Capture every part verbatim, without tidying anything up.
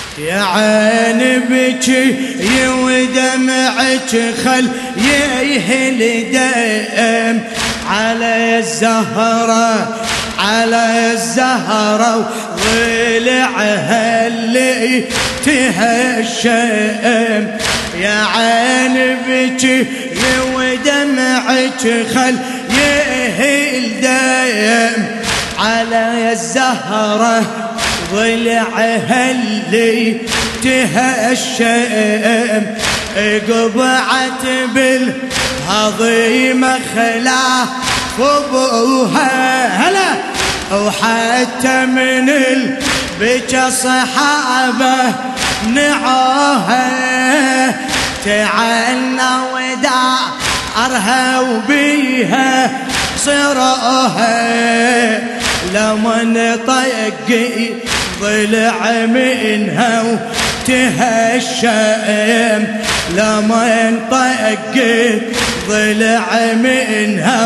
يا عين بكي ودمعك خل يهل دم على الزهرة على الزهرة وضلعها اللي تهشم. يا عين بكي ودمعك خل يهل دم على الزهرة ضلعها اللي تهشم. قبعت بالهضيمة خلاف ابوها هلا وحتى من البكا صحابه نعوها تعنى ودارها وبيها صروها لمن طيقي ضلع منها وتهشم لمن طيقي ضلع منها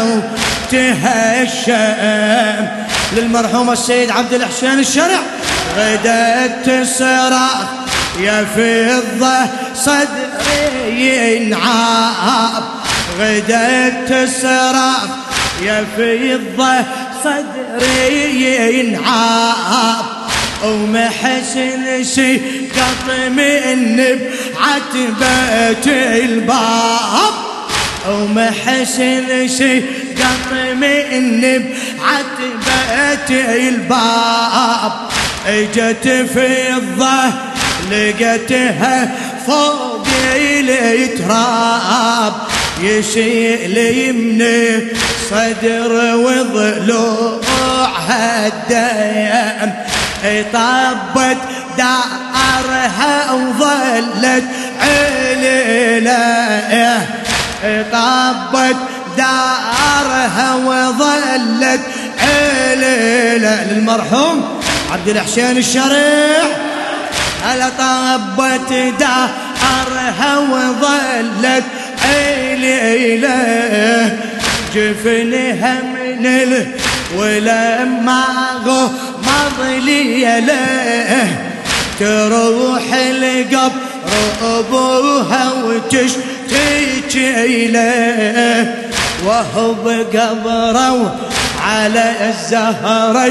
وتهشم. للمرحوم السيد عبد الحسين الشرع غدت صراخ يا فضة صدري ينعاب غدت صراخ يا فضة صدري ينعاب ومحسن سقط من بعتبة الباب ومحسن سقط من بعتبة الباب. اجت فضة لقيتها فوق التراب يشيل يمني صدر وضلوعها الدم طبت دارها وظلت عليله طبت دارها وظلت عليله. للمرحوم عبد الحسين الشريع هلا طبت دارها وظلت عليله جفنها من ال ولما غمض ليله تروح القبر ابوها وتشتكي له وهو بقبره على الزهرة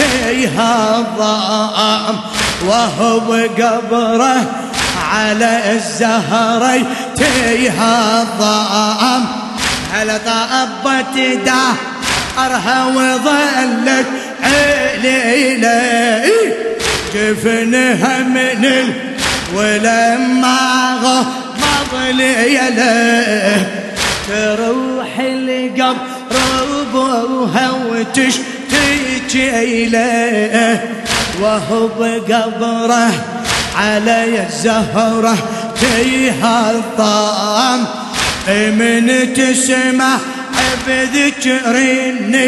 تيهضم وهو بقبره على الزهرة تيهضم. هلا طبت دارها وظلت عليله جفنها من ال ولما غمض ليله تروح القبر ابوها وتشتكي له وهو بقبره على الزهرة تيهضم. من تسمع بذكرني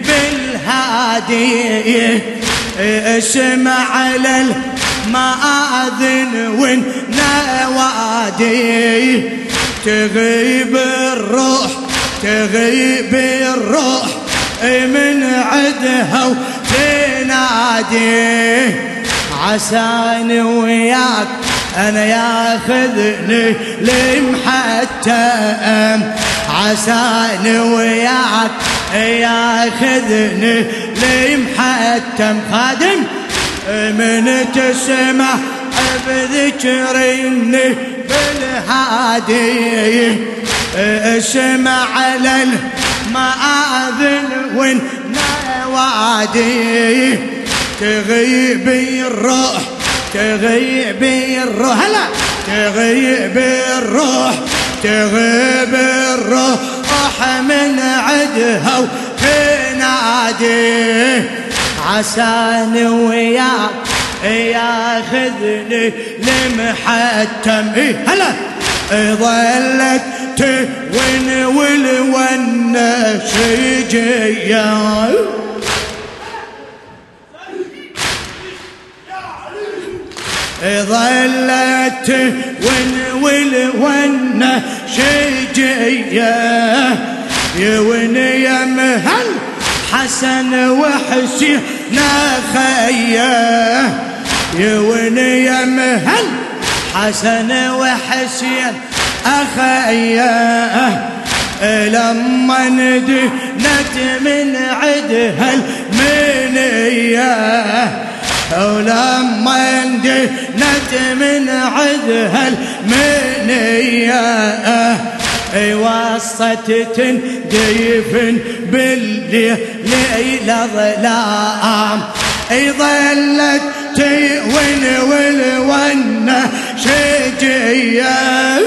بالهادي اسمع على المآذن والنوادي تغيب الروح تغيب الروح من عدها وتنادي عساني وياك أنا ياخذني لمحتم عساني وياك ياخذني لمحتم. خادم من تسمع بذكرني بالهادي اسمع على المآذن والنوادي تغيب الروح تغيب الروح هلا تغيب الروح تغيب الروح من عدها وتنادي عساني وياك ياخذني لمحتم. هلا ظلت تون والونه شجيه ظلت ونول ونه شجيه يون يا مهل حسن وحسين خيه يونيم هل حسن وحسين أخيه لما ندنت من عدها المنية ولما ندنت من عدها المنية وصت تنديف بالليل ظلام ظلت تون والون شجية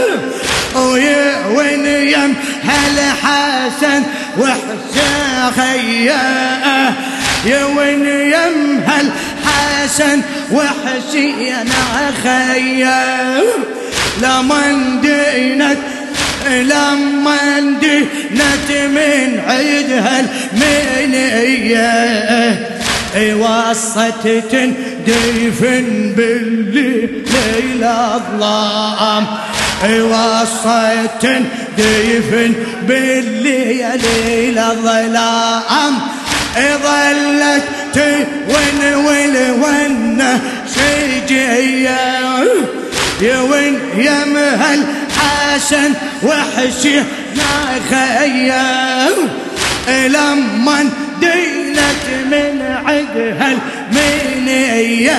وين يم هل حسن وحسين خيه يا وين يم هل حسن وحسين خيه لمن دينت لما دينت من عيدها المنية وصت تندفن بالليل الظلام وصت تندفن بالليل الظلام ظلت تون والون شجية يون يمهل حسن وحسين خيه لما دينت من عدها المنية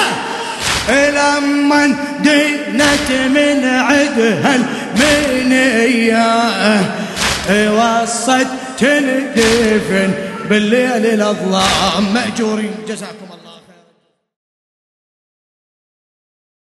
لما دينت من عدها المنية وصت تندفن بالليل الأظلام. مأجورين جزاكم.